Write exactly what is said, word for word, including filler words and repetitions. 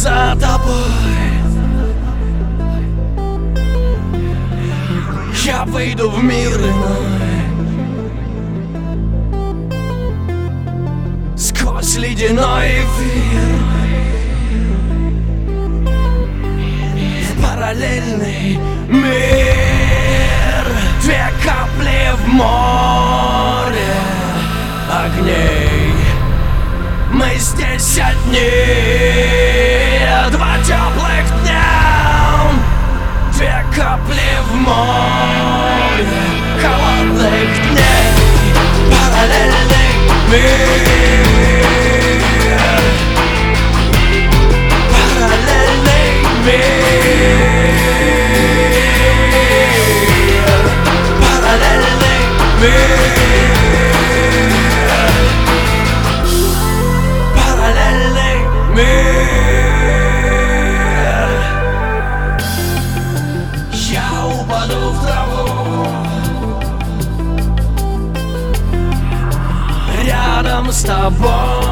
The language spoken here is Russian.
за тобой. Я выйду в мир иной, сквозь ледяной эфир, в параллельный мир. Две капли в море огней, мы здесь одни. Два теплых дня, две капли в море холодных дней. Параллельный мир, параллельный мир, параллельный мир, параллельный мир. Я упаду в траву рядом с тобой.